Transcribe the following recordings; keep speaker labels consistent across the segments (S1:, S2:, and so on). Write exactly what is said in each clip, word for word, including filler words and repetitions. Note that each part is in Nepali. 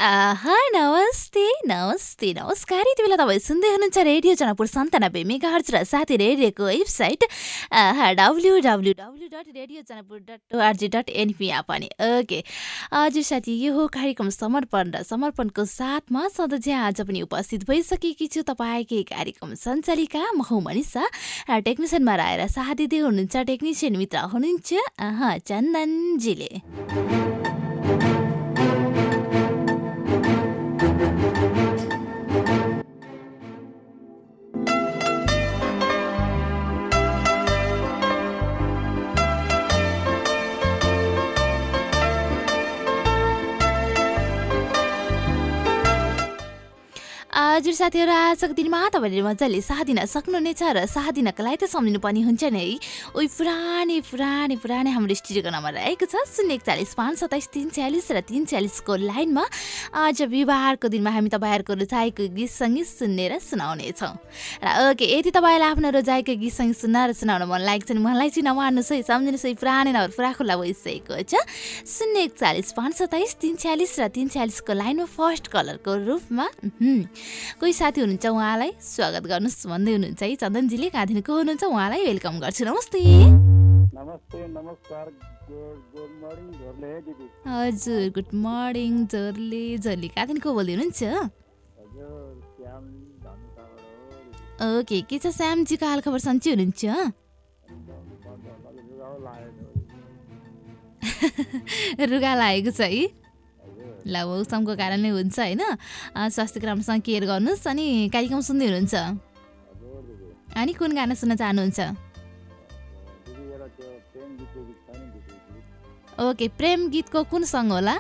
S1: आहा नमस्ते नमस्ते नमस्कार यति बेला तपाईँ सुन्दै हुनुहुन्छ रेडियो जनकपुर सन्तानब्बे मेगाहर्ज र साथै रेडियोको website W W W dot radio Janakpur dot ORG dot NP पनि ओके हजुर साथी यो हो कार्यक्रम समर्पण र समर्पणको साथमा सधैँ आज पनि उपस्थित भइसकेकी छु तपाईँकै कार्यक्रम सञ्चालिका म हौ मनिषा र टेक्निसियनमा रहेर साथ दिँदै हुनुहुन्छ टेक्निसियन मित्र हुनुहुन्छ आहा चन्दनजीले। हजुर साथीहरू आजको दिनमा तपाईँले मजाले साथ दिन सक्नुहुनेछ र साथ दिनको लागि त सम्झिनु पनि हुन्छ नि है। उही पुरानै पुरानै पुरानै हाम्रो स्टुडियोको नम्बर रहेको छ शून्य एकचालिस पाँच सत्ताइस तिन छ्यालिस र तिन छ्यालिसको लाइनमा आज बिहिबारको दिनमा हामी तपाईँहरूको रुचाएको गीत सङ्गीत सुन्ने र सुनाउनेछौँ र ओके यदि तपाईँलाई आफ्नो रोजाइको गीत सङ्गीत सुन्न र सुनाउन मन लागेको छ मलाई चाहिँ नमान्नुहोस् है, सम्झिनुहोस् है पुरानै नम्बर पुरा खुल्ला भइसकेको छ शून्य एकचालिस पाँच सत्ताइस तिन छ्यालिस र तिन छ्यालिसको लाइनमा फर्स्ट कलरको रूपमा कोही साथी हुनुहुन्छ उहाँलाई स्वागत गर्नुहोस् भन्दै हुनुहुन्छ है चन्दनजीले। कहाँदेखिको हुनुहुन्छ उहाँलाई वेलकम गर्छु। नमस्ते
S2: नमस्ते नमस्कार गुड मर्निङ झोरले दिदी।
S1: हजुर गुड मर्निङ झोरले झोरले कहाँदेखिको बोल्दै हुनुहुन्छ?
S2: हजुर श्याम धनुषाबाट।
S1: ओके के छ श्यामजीको हाल खबर सन्चै हुनुहुन्छ? रुगा लागेको छ है ल मौसमको कारणले हुन्छ होइन। स्वास्थ्यको राम्रोसँग केयर गर्नुहोस्। अनि कार्यक्रम सुन्दै हुनुहुन्छ अनि कुन गाना सुन्न चाहनुहुन्छ? ओके प्रेम गीतको कुन सङ्ग होला?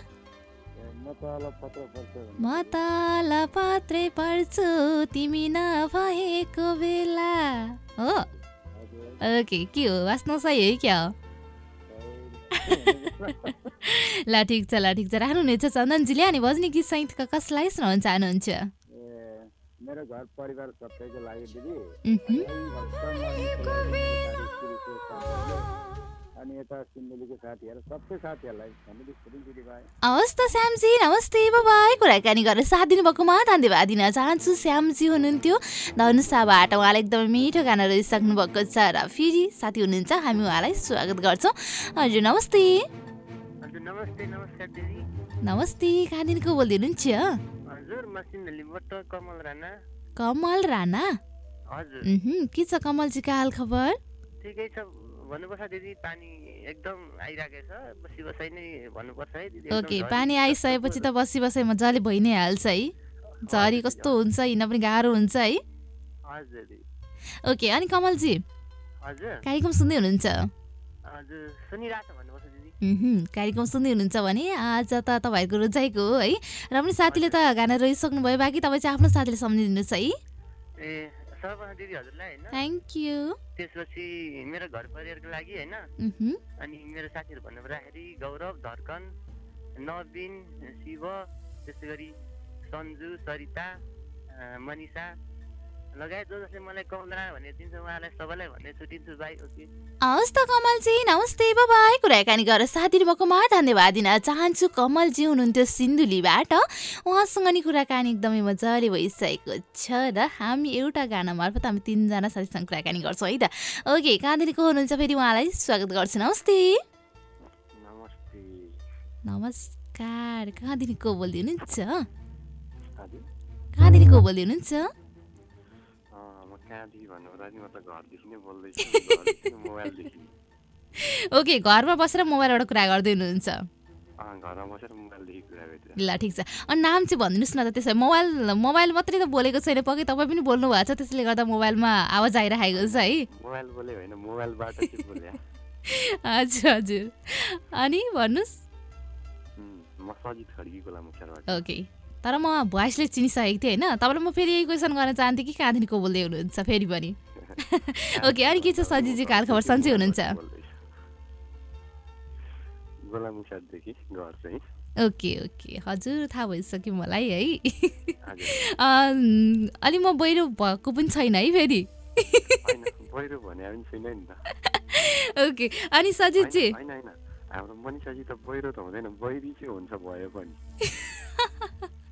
S1: म तल पत्रै पर्छु तिमी नभएको बेला हो। ओके के हो वास्नु सही है क्या हो? ल ठिक छ ल ठिक छ राख्नुहुनेछ चन्दनजीले। अनि भजनी गीत सहितका कसलाई सुनाउन चाहनुहुन्छ?
S2: मेरो घर परिवार सबैको लागि दिदी अनि यता सिन्धुलीको साथीहरू सबै साथीहरूलाई
S1: हवस् त श्यामजी नमस्ते बाबाई। कुराकानी गरेर साथ दिनुभएकोमा धन्यवाद दिन चाहन्छु। श्यामजी हुनुहुन्थ्यो धनुषाबाट, उहाँलाई एकदमै मिठो गाना रहिसक्नु भएको छ र फेरि साथी हुनुहुन्छ हामी उहाँलाई स्वागत गर्छौँ। हजुर नमस्ते।
S3: नमस्ते नमस्कार दिदी।
S1: नमस्ते कहाँदेखिको बोल्दै हुनुहुन्छ?
S3: हजुर म सिन्धुलीबाट कमल राणा।
S1: कमल राणा
S3: हजुर
S1: के छ कमलजीको हाल खबर?
S3: ठिकै छ भन्नुपर्छ दिदी। पानी एकदम आइराखेको छ बसी बसाइ नै भन्नुपर्छ है दिदी।
S1: ओके पानी आइसकेपछि त बसी बसाइ मजाले भइ नै हाल्छ है। झरी कस्तो हुन्छ हिँड्न पनि गाह्रो हुन्छ है।
S3: हजुर दिदी।
S1: ओके अनि कमलजी
S3: हजुर
S1: कार्यक्रम सुन्दै हुनुहुन्छ?
S3: हजुर सुनिरहेको छ भन्नुपर्छ दिदी।
S1: कार्यक्रम सुन्दै हुनुहुन्छ भने आज त तपाईँहरूको रोजाइको हो है। र पनि साथीले त गाना रोइसक्नु भयो, बाँकी तपाईँ चाहिँ आफ्नो साथीले सम्झिदिनुहोस् है।
S3: ए सर्वप्रथम दिदी हजुरलाई होइन
S1: थ्याङ्क यू।
S3: त्यसपछि मेरो घर परिवारको लागि होइन अनि मेरो साथीहरू भन्नु पर्दाखेरि गौरव धर्कन नवीन शिव त्यसै गरी सन्जु सरिता मनिषा लगायत जो जसले मलाई कमला भन्ने दिन्छ उहाँलाई सबैलाई भन्ने छुट्टिन्छु बाई। ओके
S1: हवस् त कमलजी नमस्ते बाबाई। कुराकानी गरेर साथ दिनुभएकोमा धन्यवाद दिन चाहन्छु। कमलजी हुनुहुन्थ्यो सिन्धुलीबाट, उहाँसँग नि कुराकानी एकदमै मजाले भइसकेको छ र हामी एउटा गाना मार्फत हामी तिनजना साथीसँग कुराकानी गर्छौँ है त। ओके कहाँदेखिको हुनुहुन्छ फेरि उहाँलाई स्वागत गर्छु। नमस्ते
S2: नमस्ते
S1: नमस्कार कहाँदेखिको बोल्दै हुनुहुन्छ? कहाँदेखिको बोल्दै हुनुहुन्छ? ओके घरमा बसेर मोबाइलबाट कुरा गर्दै हुनुहुन्छ? ल ठिक छ। अनि नाम चाहिँ भनिदिनुहोस् न त। त्यसो मोबाइल मोबाइल मात्रै त बोलेको छैन, पक्कै तपाईँ पनि बोल्नु भएको छ त्यसले गर्दा मोबाइलमा आवाज आइरहेको छ है। हजुर हजुर अनि भन्नुहोस्। ओके तर म भोइसले चिनिसकेको थिएँ होइन। तपाईँलाई म फेरि यही क्वेसन गर्न चाहन्थेँ कि कहाँदेखिको बोल्दै हुनुहुन्छ फेरि पनि। ओके अनि के छ सजिजीको हाल खबर सन्चै हुनुहुन्छ? ओके ओके हजुर थाहा भइसक्यो मलाई है। अलि म बहिरो भएको पनि छैन है फेरि। ओके अनि सजित चाहिँ
S2: हाम्रो मनिषाजी त बहिरो त हुँदैन, बहिरी चाहिँ हुन्छ भयो पनि।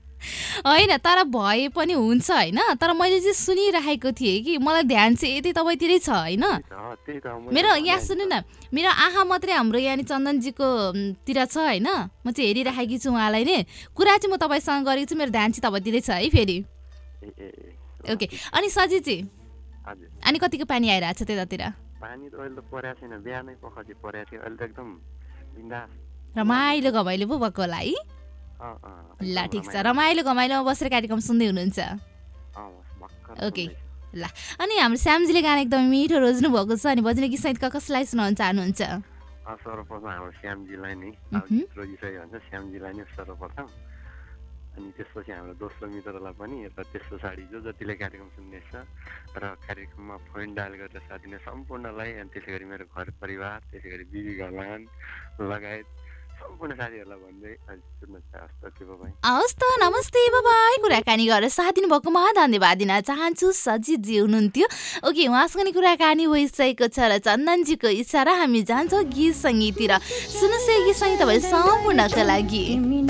S1: होइन तर भए पनि हुन्छ होइन तर मैले चाहिँ सुनिरहेको थिएँ कि मलाई ध्यान चाहिँ यति तपाईँतिरै छ होइन मेरो यहाँ सुन्नु न मेरो आँखा मात्रै हाम्रो यहाँनिर चन्दनजीको तिर छ होइन म चाहिँ हेरिराखेकी छु उहाँलाई नै कुरा चाहिँ म तपाईँसँग गरेको छु मेरो ध्यान चाहिँ तपाईँतिरै छ है फेरि ओके अनि सजिजी अनि कतिको पानी आइरहेको छ त्यतातिर
S3: पानी त अहिले त परेको छैन बिहानै पखजी परेको थियो अहिले त एकदम बिन्दास
S1: रमाइलो घमाइलो पो भएको होला है ल ठिक छ रमाइलो घमाइलोमा बसेर कार्यक्रम सुन्दै हुनुहुन्छ ओके ल अनि हाम्रो श्यामजीले गाना एकदम मिठो रोज्नु भएको छ अनि बज्ने गीत सहित कसलाई सुनाउन चाहनुहुन्छ
S3: सर्वप्रथम हाम्रो श्यामजीलाई नै रोजिसकेको हुन्छ श्यामजीलाई नै सर्वप्रथम अनि त्यसपछि हाम्रो दोस्रो मित्रलाई पनि र त्यस पछाडि जो जतिले कार्यक्रम सुन्दैछ र कार्यक्रममा फोन डायल गरेर साथ दिने सम्पूर्णलाई अनि त्यसै गरी मेरो घर परिवार त्यसै गरी बिबी घरलान लगायत सम्पूर्ण साथीहरूलाई भन्दै सुन्न
S1: हवस् त नमस्ते बाबाई कुराकानी गरेर साथ दिनुभएकोमा धन्यवाद दिन चाहन्छु सजितजी हुनुहुन्थ्यो ओके उहाँसँग नि कुराकानी भइसकेको छ र चन्दनजीको इसारा हामी जान्छौँ गीत सङ्गीततिर सुन्नुहोस् यो गीत सङ्गीत तपाईँले सम्पूर्णका लागि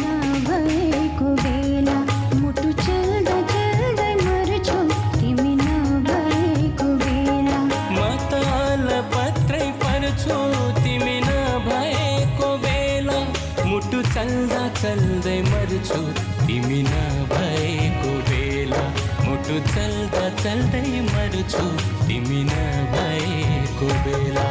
S4: चल्दा चल्दै मर्छु तिमी नभएको बेला मुटु चल्दा चल्दै मर्छु तिमी नभएको बेला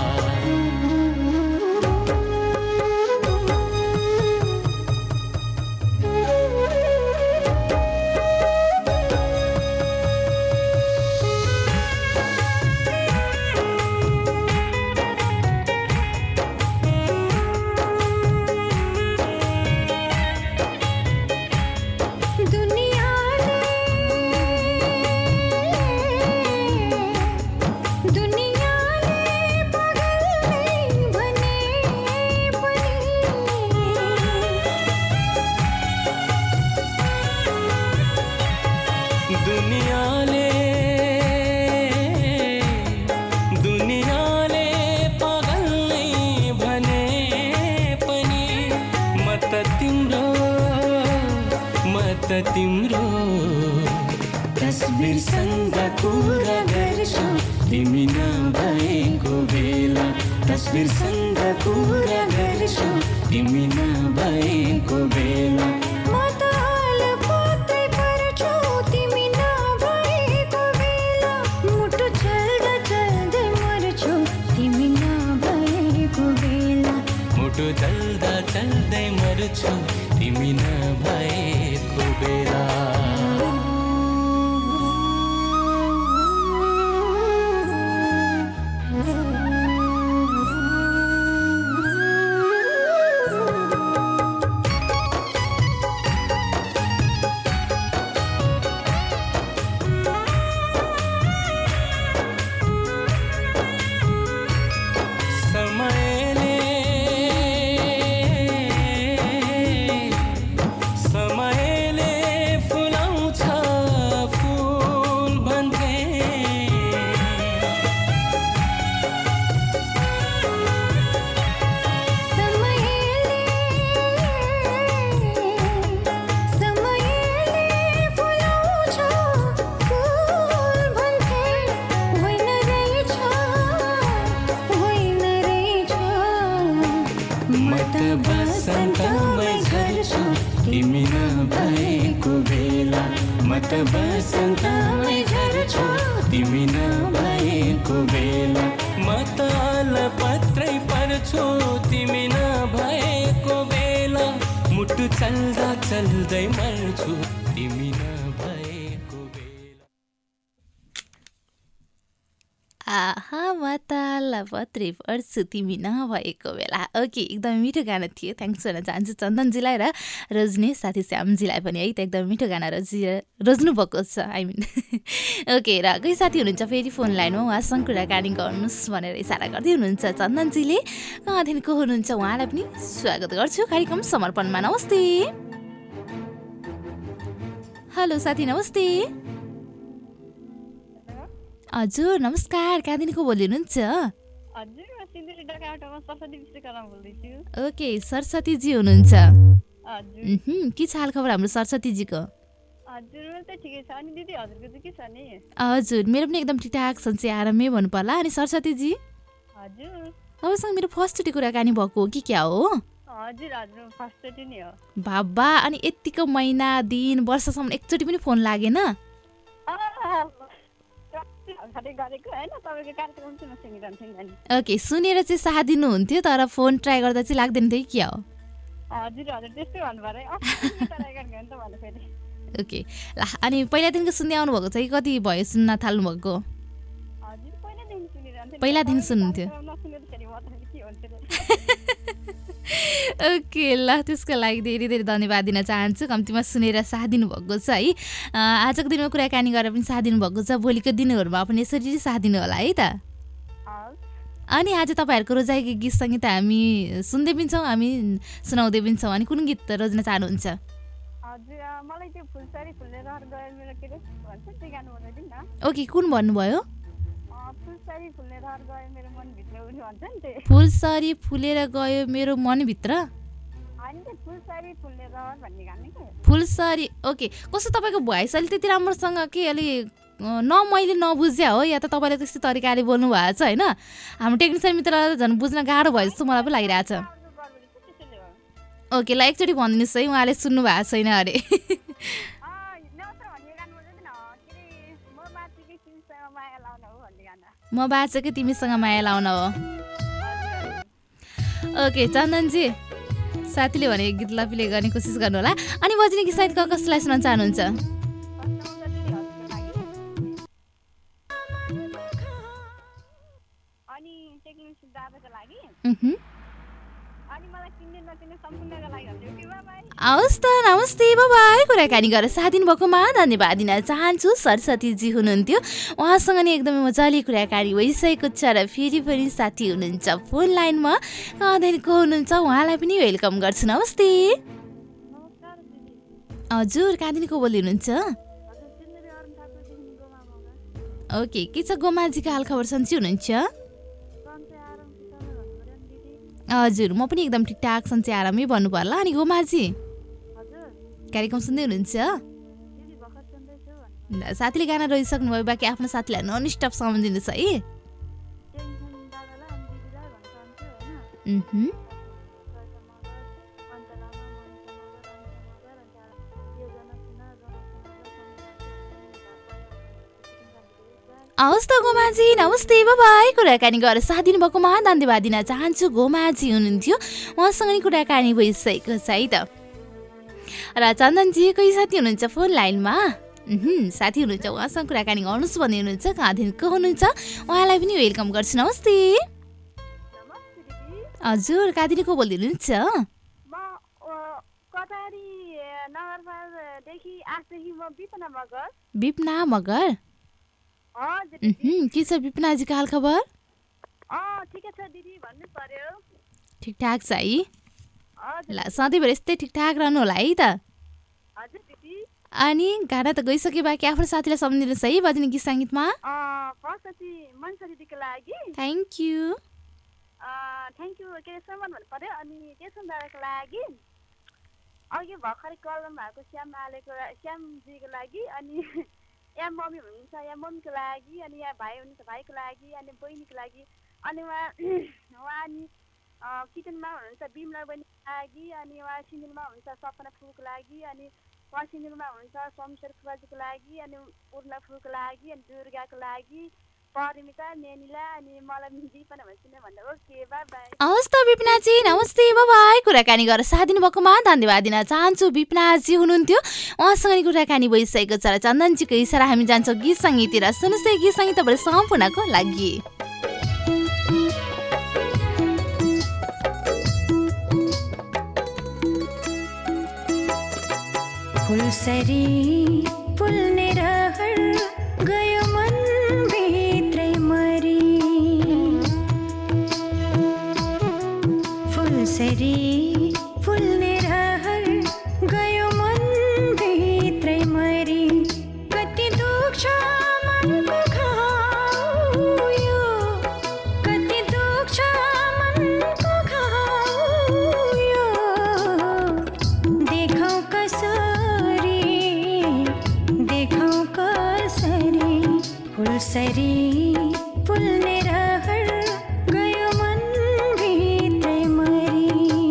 S4: तिम्रो तस्बिर सँग कुरा गर्छु तिमी नभएको बेला तस्बिर सँग कुरा गर्छु तिमी नभएको बेला म त अलपत्रै पर्छु तिमी नभएको बेला मुटु चल्दा चल्दै मर्छु तिमी नभएको बेला मुटु चल्दा चल्दै मर्छु तिमी नभएको बेला चल्दा चल्दै मर्छु तिमी नभएको बेला
S1: आहा म ताल पत्रै पर्छु तिमी नभएको बेला ओके एकदम मिठो गाना थियो थ्याङ्क्स भन्न चाहन्छु चन्दनजीलाई र रोज्ने साथी श्यामजीलाई पनि है त एकदम मिठो गाना रोजी रोज्नु भएको छ आई मिन ओके र कोही साथी हुनुहुन्छ फेरि फोन लाइनमा उहाँसँग कुराकानी गर्नुहोस् भनेर इसारा गर्दै हुनुहुन्छ चन्दनजीले कहाँदेखिको हुनुहुन्छ उहाँलाई पनि स्वागत गर्छु कार्यक्रम समर्पणमा नमस्ते हेलो साथी नमस्ते हजुर नमस्कार कहाँदेखिको बोल्नुहुन्छ ओके सरस्वतीजी हुनुहुन्छ के छ हाल खबर हाम्रो सरस्वतीजीको
S5: हजुर त ठिकै छ अनि दिदी हजुरको चाहिँ के छ नि
S1: हजुर मेरो पनि एकदम ठिकठाक सन्चै आरामै भन्नु पर्ला अनि सरस्वतीजी
S5: हजुर
S1: तपाईँसँग मेरो फर्स्टचोटि कुराकानी भएको हो कि क्या हो
S5: हजुर हजुर फर्स्टचोटि नै हो
S1: बाबा अनि यतिको महिना दिन वर्षसम्म एकचोटि पनि फोन लागेन ओके सुनेर चाहिँ साथ दिनुहुन्थ्यो तर फोन ट्राई गर्दा चाहिँ लाग्दैन थियो क्या हो
S5: हजुर हजुर त्यस्तै भन्नु
S1: ओके ल अनि पहिलादेखिको सुन्दै आउनुभएको चाहिँ कति भयो सुन्न थाल्नुभएको पहिलादेखि सुन्नुहुन्थ्यो ओके ल त्यसको लागि धेरै धेरै धन्यवाद दिन चाहन्छु कम्तीमा सुनेर साथ दिनुभएको छ है आजको दिनमा कुराकानी गरेर पनि साथ दिनुभएको छ भोलिको दिनहरूमा पनि यसरी साथ दिनु होला है त अनि आज तपाईँहरूको रोजाइको गीत सङ्गीत हामी सुन्दै पनि छौँ हामी सुनाउँदै पनि छौँ अनि कुन गीत रोज्न चाहनुहुन्छ ओके कुन भन्नुभयो फुलसरी फुलेर गयो मेरो मनभित्र फुलसरी ओके कस्तो तपाईँको भोइस अलि त्यति राम्रोसँग के अलि न मैले नबुझ्या हो या त तपाईँले त्यस्तो तरिकाले बोल्नु भएको छ होइन हाम्रो टेक्निसियन मित्रलाई झन् बुझ्न गाह्रो भयो जस्तो मलाई पनि लागिरहेछ ओके ल एकचोटि भनिदिनुहोस् है उहाँले सुन्नु भएको छैन अरे म बाँचेकै तिमीसँग माया लाउन हो ओके चन्दनजी साथीले भने गीतलाई प्ले गर्ने कोसिस गर्नु होला अनि बज्ने गीत सायद कसलाई सुनाउन चाहनुहुन्छ हवस् त नमस्ते बाबाई कुराकानी गरेर साथ दिनुभएकोमा धन्यवाद दिन चाहन्छु सरस्वतीजी हुनुहुन्थ्यो उहाँसँग नि एकदमै मजाले कुराकानी भइसकेको छ र फेरि पनि साथी हुनुहुन्छ फोन लाइनमा कहाँदेखिको हुनुहुन्छ उहाँलाई पनि वेलकम गर्छु नमस्ते हजुर कहाँदेखिको बोल्दै हुनुहुन्छ ओके के छ गोमाजीको हालखबर सन्चै हुनुहुन्छ हजुर म पनि एकदम ठिकठाक सन्चै आरामै भन्नु पर्ला अनि गोमाजी कार्यक्रम सुन्दै हुनुहुन्छ साथीले गाना रोइसक्नु भयो बाँकी आफ्नो साथीलाई नन स्टप सम्झिनुहोस् है हवस् त गोमाजी नमस्ते बाबाई कुराकानी गरेर साथ दिनुभएकोमा धन्यवाद दिन चाहन्छु गोमाजी हुनुहुन्थ्यो उहाँसँग नि कुराकानी भइसकेको छ है त र चन्दनजी कोही साथी हुनुहुन्छ फोन लाइनमा साथी हुनुहुन्छ उहाँसँग कुराकानी गर्नुहोस् भन्ने हुनुहुन्छ कहाँदेखिको हुनुहुन्छ उहाँलाई पनि वेलकम गर्छु नमस्ते हजुर कहाँदेखिको बोल्दै हुनुहुन्छ विपना मगर के छ विपनाजीको हाल खबर ठिकठाक छ है ल सधैँभरि यस्तै ठिकठाक रहनु होला है त अनि गाना त गइसके बाँकी आफ्नो साथीलाई सम्झिनुहोस् है बज्ने गीत सङ्गीतमा थ्याङ्क यू
S5: थ्याङ्क यू के सम्मान भन्नु पर्यो अनि त्यसो दादाको लागि अघि भर्खरै कलम भएको श्याम आलेको श्यामजीको लागि अनि यहाँ मम्मी हुनुहुन्छ यहाँ मम्मीको लागि अनि यहाँ भाइ हुनुहुन्छ भाइको लागि अनि बहिनीको लागि अनि उहाँ उहाँ अनि किचनमा हुनुहुन्छ बिमला बहिनीको लागि अनि उहाँ सिङ्गलमा हुनुहुन्छ सपना फुलको लागि अनि उहाँ सिङ्गलमा हुनुहुन्छ शमशेर फुवाजीको लागि अनि उर्ला फुलको लागि अनि दुर्गाको लागि परिमिता नेनिला अनि मलाई दिपना भन्छु भन्दा ओके बाई बाई
S1: हवस् त विपनाजी नमस्ते बाबाई कुराकानी गरेर साथ दिनुभएकोमा धन्यवाद दिन चाहन्छु विपनाजी हुनुहुन्थ्यो उहाँसँग नि कुराकानी भइसकेको छ र चन्दनजीको इसारा हामी जान्छौँ गीत सङ्गीततिर सुन्नुहोस् है गीत सङ्गीत तपाईँले सम्पूर्णको लागि
S6: फुलसरी फुल्ने रहर गयो मन भित्रै मरी फुलसरी फुल्ने रहर गयो मन भित्रै मरी कति दुख्छ मनको घाउ यो कति दुख्छ मनको घाउ यो देखौ कसरी जुनसरी फुल्ने रहर गयो मनभित्रै मरी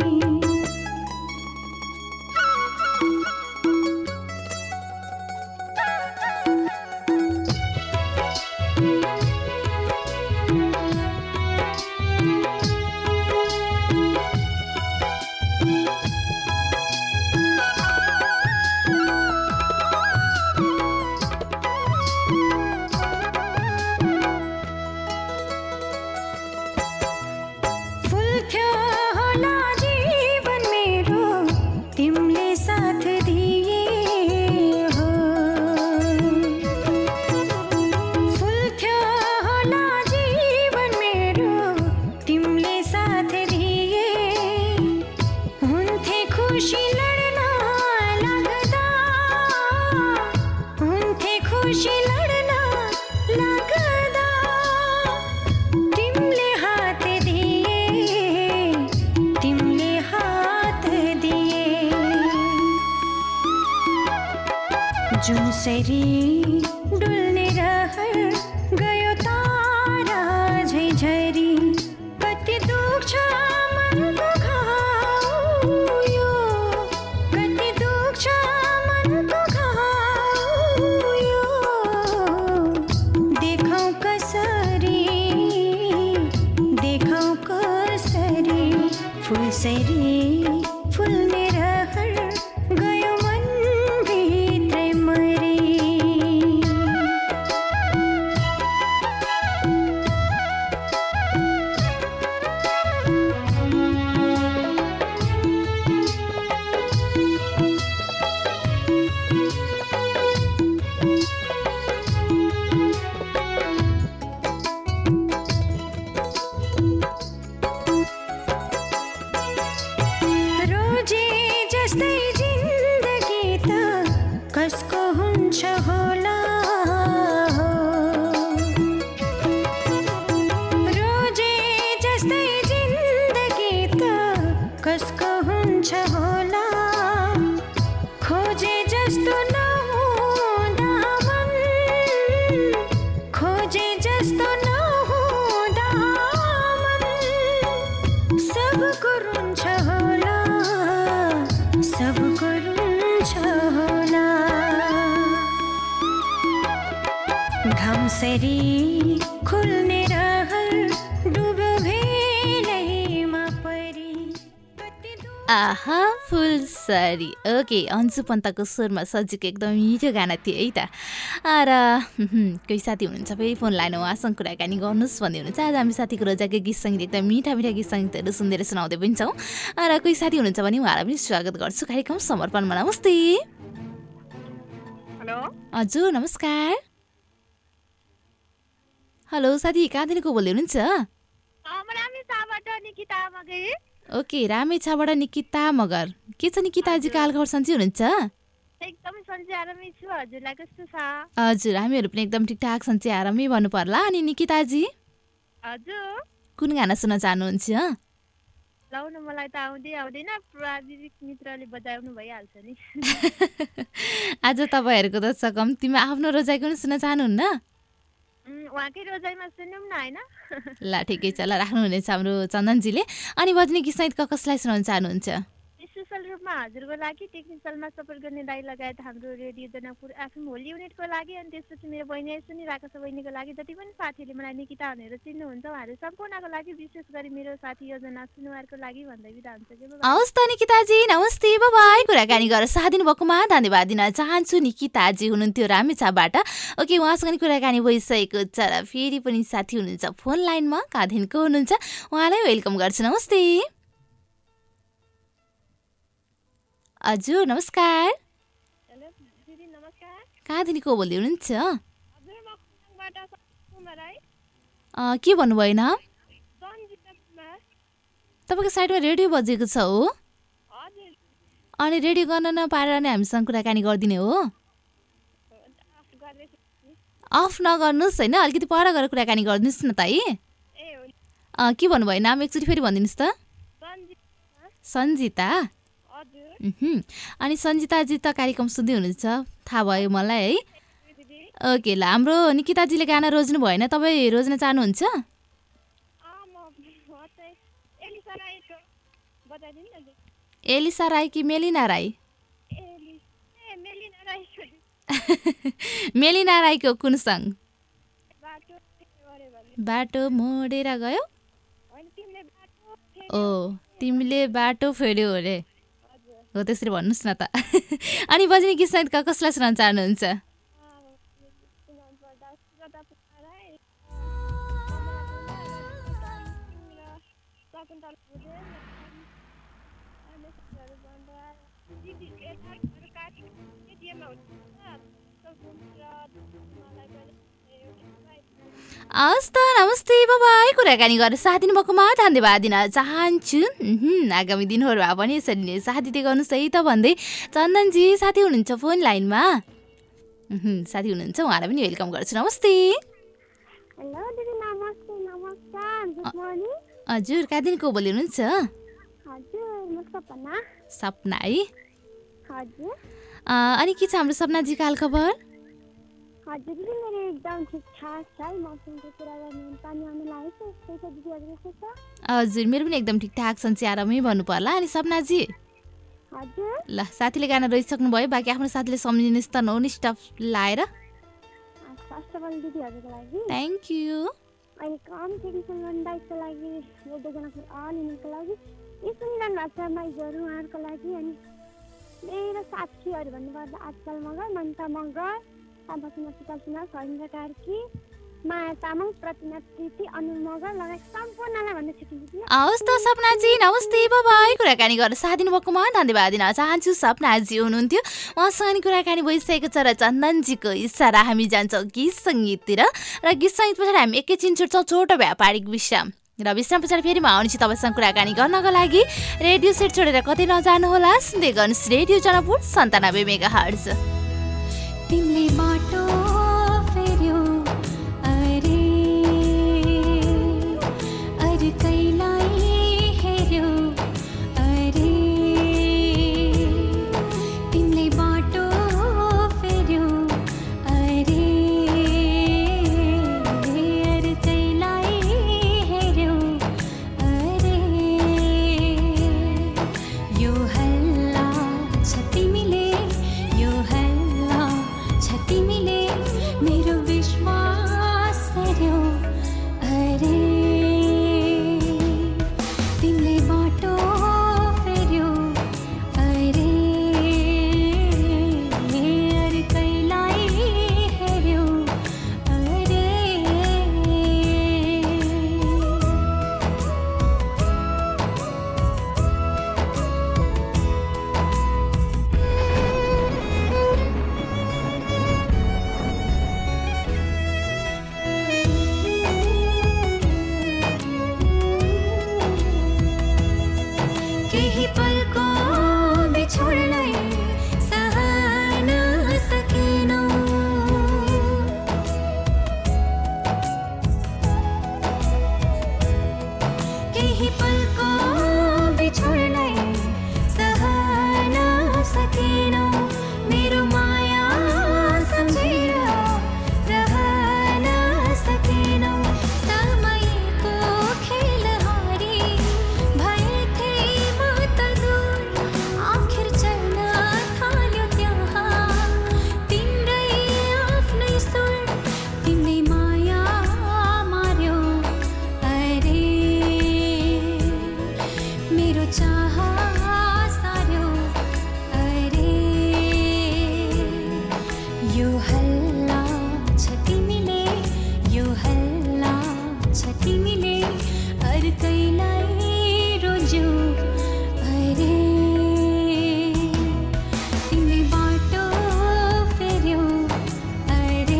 S6: जुनसरी डुल्ने रहर गयो तारा झै झरी कति दुख्छ मनको घाउ यो कति दुख्छ मनको घाउ यो देखौँ कसरी देखौँ कसरी फुलसरी फुल्ने रहर गयो मनभित्रै मरी रोजे जस्तै जिन्दगी त कसको हुन्छ होला रोजे जस्तै जिन्दगी त कसको हुन्छ होला खोजे जस्तो नहुँदा मन खोजे जस्तो नहुँदा मन सबको रुन्छ होला सबको रुन्छ होला घामसरी खुल्ने रहर डुब्यो भेलैमा परी कति दुःख
S1: आहा फुलसरी ओके अन्जु पन्तको स्वरमा सजिएको एकदम मिठो गाना थियो है त र कोही साथी हुनुहुन्छ फेरि फोन लाइन उहाँसँग कुराकानी गर्नुहोस् भन्ने हुनुहुन्छ आज हामी साथीको रोजाको गीत सङ्गीत एकदम मिठा मिठा गीत सङ्गीतहरू सुन्दै सुनाउँदै पनि छौँ र कोही साथी हुनुहुन्छ भने उहाँलाई पनि स्वागत गर्छु कार्यक्रम समर्पणमा नमस्ते
S5: हेलो
S1: हजुर नमस्कार हेलो साथी कहाँदेखिको बोल्दै हुनुहुन्छ ओके रामेछाबाट निकिता मगर के छ निकिताजीको हालखबर सन्चै हुनुहुन्छ
S5: एकदम सन्चै आरामै छु हजुरलाई कस्तो छ
S1: हजुर हामीहरू पनि एकदम ठिकठाक सन्चै आरामै भन्नु पर्ला अनि निकिताजी
S5: हजुर
S1: कुन गाना सुन्न चाहनुहुन्छ
S5: लाउन मलाई त आउँदै आउँदैन प्राविधिक मित्रले बजाउनु भइहाल्छ नि
S1: आज तपाईँहरूको त छ कम्तीमा आफ्नो रोजाइको पनि सुन्न चाहनुहुन्न
S5: उहाँकै रोजाइमा सुनौँ न होइन
S1: ल ठिकै छ ल राख्नुहुनेछ हाम्रो चन्दनजीले अनि बज्ने गीत सहित कसलाई सुनाउन चाहनुहुन्छ
S5: स्पेसल रूपमा हजुरको लागि टेक्निकलमा सपोर्ट गर्ने दाइ लगायत हाम्रो रेडियो जनकपुर एफएम होली युनिटको लागि अनि त्यसपछि मेरो बहिनी सुनिरहेको छ बहिनीको लागि जति पनि साथीहरूले मलाई निकिता भनेर चिन्नुहुन्छ उहाँहरू सम्पूर्णको लागि विशेष गरी मेरो साथी योजना सुनुवारको लागि भन्दै बिदा हुन्छ के
S1: हवस् त निकिताजी नमस्ते बाई कुराकानी गरेर साथ दिनुभएकोमा धन्यवाद दिन चाहन्छु निकिताजी हुनुहुन्थ्यो रामेछाबाट ओके उहाँसँग नि कुराकानी भइसकेको छ र फेरि पनि साथी हुनुहुन्छ फोन लाइनमा कहाँदेखिको हुनुहुन्छ उहाँलाई वेलकम गर्छु नमस्ते हजुर नमस्कार
S5: हेलो दिदी नमस्कार
S1: कहाँदेखिको बोल्दै हुनुहुन्छ के भन्नुभयो नाम तपाईँको साइडमा रेडियो बजेको छ हो अनि रेडियो गर्न नपाएर नै हामीसँग कुराकानी गरिदिने हो अफ नगर्नुहोस् होइन अलिकति पर गरेर कुराकानी गरिदिनुहोस् न त है के भन्नुभयो नाम एकचोटि फेरि भनिदिनुहोस् त सन्जिता अनि सन्जिताजी त कार्यक्रम सुन्दै हुनुहुन्छ थाहा भयो मलाई है ओके ल हाम्रो निकिताजीले गाना रोज्नु भएन तपाईँ रोज्न चाहनुहुन्छ एलिसा राई कि मेलिना राई मेलिना राईको कुन सङ बाटो मोडेर गयो ओ तिमीले बाटो फेर्यौ अरे हो त्यसरी भन्नुहोस् न त अनि बजनी गीत सहितका कसलाई सुनाउन चाहनुहुन्छ हस् त नमस्ते बाबाई कुराकानी गरेर साथ दिनुभएकोमा धन्यवाद दिन चाहन्छु आगामी दिनहरूमा पनि यसरी नै साथ दिँदै गर्नुहोस् है त भन्दै चन्दनजी साथी हुनुहुन्छ फोन लाइनमा साथी हुनुहुन्छ उहाँलाई पनि वेलकम गर्छु नमस्ते
S5: हेलो दिदी नमस्ते नमस्कार गुड मर्निङ
S1: हजुर कहाँदेखिको बोल्दै हुनुहुन्छ
S5: हजुर म सपना
S1: सपना है
S5: हजुर
S1: अनि के छ हाम्रो सपनाजीको हालखबर
S5: हजुर दिदी मेरो एकदम ठिकठाक छ मौसमको कुरा गर्ने पानी आउनु लागेको छ त्यही त दिदी हजुर कस्तो छ
S1: हजुर मेरो पनि एकदम ठिकठाक छ आरामै भन्नु पर्ला अनि सपनाजी
S5: हजुर
S1: ल साथीले गाना रोइसक्नु भयो बाँकी आफ्नो साथीले सम्झिनुहोस् त नो स्टफ लाएर
S5: फर्स्ट अफ अल दिदी हजुरको लागि
S1: थ्याङ्क यू
S5: अनि कम टेन्सन गर्नुको लागि रोड्दैजनाको अलिनको लागि यी सुनिरहनु भएको छ माइजहरू उहाँहरूको लागि अनि मेरो साथीहरू भन्नुपर्दा आजकल मगर ममता मगर साबसिना सुतासिना सरिन्द्र कार्की माया तामाङ प्रतिना प्रीति अनुर मगर लगायत सम्पूर्णलाई भन्न चाहन्छु
S1: हवस् त सपनाजी नमस्ते बाबाई कुराकानी गरेर साथ दिनुभएकोमा धन्यवाद दिन चाहन्छु सपनाजी हुनुहुन्थ्यो उहाँसँग नि कुराकानी भइसकेको छ र चन्दनजीको इसारा हामी जान्छौँ गीत सङ्गीततिर र गीत सङ्गीत पछाडि हामी एकैछिन छुट्छौँ छोटो व्यापारिक विश्राम र विश्राम पछाडि फेरि म आउनेछु तपाईँसँग कुराकानी गर्नको लागि रेडियो सेट छोडेर कतै नजानुहोला सुन्दै गर्नुहोस् रेडियो जनकपुर सन्तानब्बे मेगा हर्ज
S6: तिमीले बाटो फेर्यौ अरे अरे कैलाई हेर्यौ अरे तिमीले बाटो फेर्यौ अरे अरे कैलाई हेर्यौ अरे यो हल्ला छ तिमीले यो हल्ला छ तिमीले मेरो विश्वास गर्यौ अरे तिमीले बाटो फेर्यौ अरे अरे कैलाई हेर्यौ अरे केही पलको बिछोडलाई सहन सकेनौ केही पलको बिछोडलाई सहन सकेनौ मेरो माया सम्झेर रहन सकेनौ समयको खेल हारी भएथे म त दूर आखिर चल्न थाल्यो त्यहाँ तिम्रै आफ्नै सुर तिम्रै माया मार्यो अरे मेरो चाह सार्यो अरे यो हल्ला छ तिमीले यो हल्ला छ तिमीले अर्कैलाई रोज्यौ अरे तिमीले बाटो फेर्यौ अरे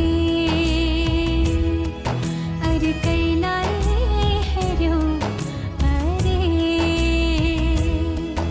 S6: अर्कैलाई हेर्यौ अरे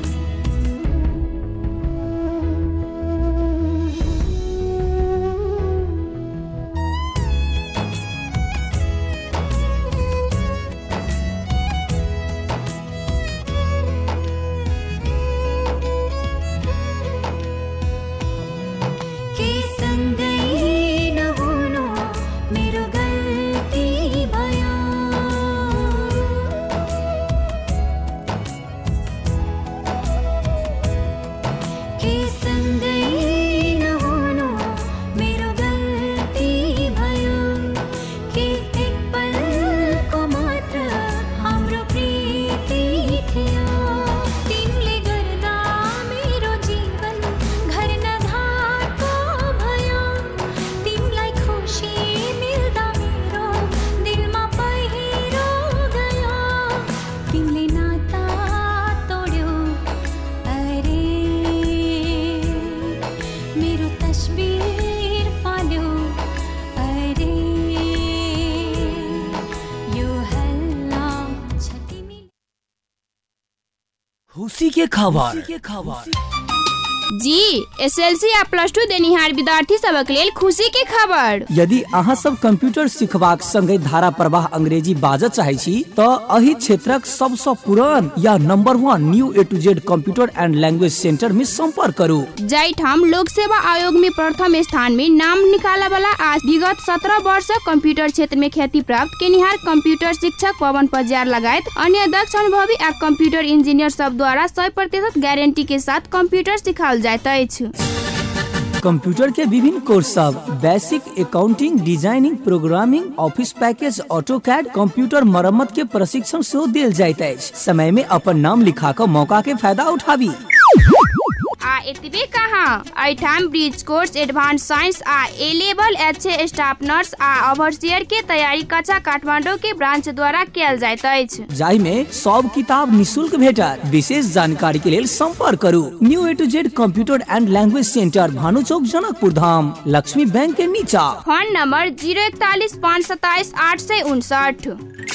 S7: के खबर
S8: जी एसएलसी या प्लस टू देनिहार विद्यार्थी सबक लेल खुशी के खबर।
S7: यदि अहाँ सब कंप्यूटर सिखबाक संगे धारा प्रवाह अंग्रेजी बाजऽ चाहे छी तऽ एहि क्षेत्रक सबसँ पुरान या number one new A to Z computer and language centre में संपर्क करू।
S8: जाहिठाम लोक सेवा आयोग में प्रथम स्थान में नाम निकाला वाला आज विगत सत्रह वर्ष कंप्यूटर क्षेत्र में ख्याति प्राप्त केनिहार कंप्यूटर शिक्षक पवन पजार लगायत अन्य दक्ष अनुभवी आ कंप्यूटर इंजीनियर सब द्वारा सौ प्रतिशत गारंटी के साथ कंप्यूटर सिखाओल जाइत अछि।
S7: कंप्यूटर के विभिन्न कोर्स सब basic accounting, designing, programming, office package, AutoCAD, computer मरम्मत के प्रशिक्षण सेहो देल जाइत अछि। समय में अपन नाम लिखा कऽ मौका के फायदा उठाबी।
S8: आ एतबे कहाँ एठाम ब्रिज कोर्स, एडवांस साइंस आ A level H A staff nurse आ ओवरसियर के तैयारी कक्षा काठमांडू के ब्रांच द्वारा कैल जाइत अछि।
S7: जाहि में सब किताब निशुल्क भेटत। विशेष जानकारी के लेल संपर्क करू new A to Z computer and language centre, Bhanu Chowk, Janakpur Dham, Laxmi bank के नीचा।
S8: फोन नंबर जीरो इकतालीस पाँच सत्ताईस आठ सौ उनसठ।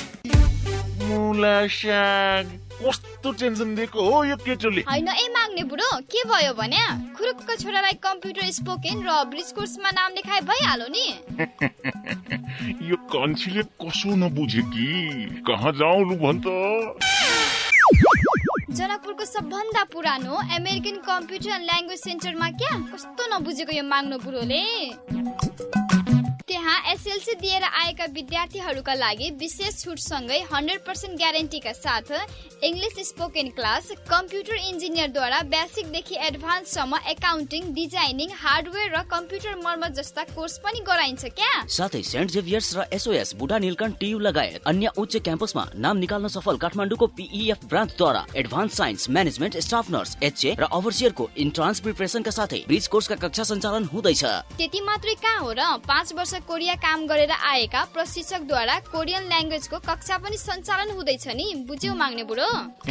S9: मुला साग कस्तो टेन्सन दिएको हो यो केटोले।
S10: हैन ए माग्ने बुढो, के भयो भने खुरुक्क छोरालाई कम्प्युटर स्पोकन र ब्रिज कोर्समा नाम लेखाए भइहाल्यो नि।
S9: यो कन्छीले कसो नबुझे कि कहाँ जाऊ लु भन त।
S10: जनकपुरको सबभन्दा पुरानो अमेरिकन कम्प्युटर एन्ड ल्याङ्ग्वेज सेन्टरमा क्या कस्तो नबुझेको यो माग्नो बुढोले। त्यहाँ एसएलसी दिएर आएका विद्यार्थीहरूका लागि विशेष छुट सँगै हन्ड्रेड पर्सेंट ग्यारेन्टीका साथ इंग्लिश स्पोकन क्लास, कम्प्युटर इन्जिनियरद्वारा बेसिकदेखि एडभान्ससम्म एकाउन्टिङ, डिजाइनिङ, हार्डवेयर र कम्प्युटर मर्मत जस्ता कोर्स पनि गराइन्छ क्या।
S11: साथै सेन्ट जेभियर्स र एसओएस बुढा नीलकण्ठ टियु लगायत अन्य उच्च क्याम्पसमा नाम निकाल्न सफल काठमाडौँको पीईएफ ब्रान्चद्वारा advance science, management, staff nurse, HA र ओभरसियरको इन्ट्रान्स प्रिपरेसनका साथै ब्रिज कोर्सका कक्षा सञ्चालन हुँदैछ।
S10: त्यति मात्रै कहाँ हो र, पाँच वर्ष कोरिया काम गरेर आएका प्रशिक्षकद्वारा कोरियन ल्याङ्ग्वेजको कक्षा पनि सञ्चालन हुँदैछ नि। बुझ्यौ माग्ने बुढो?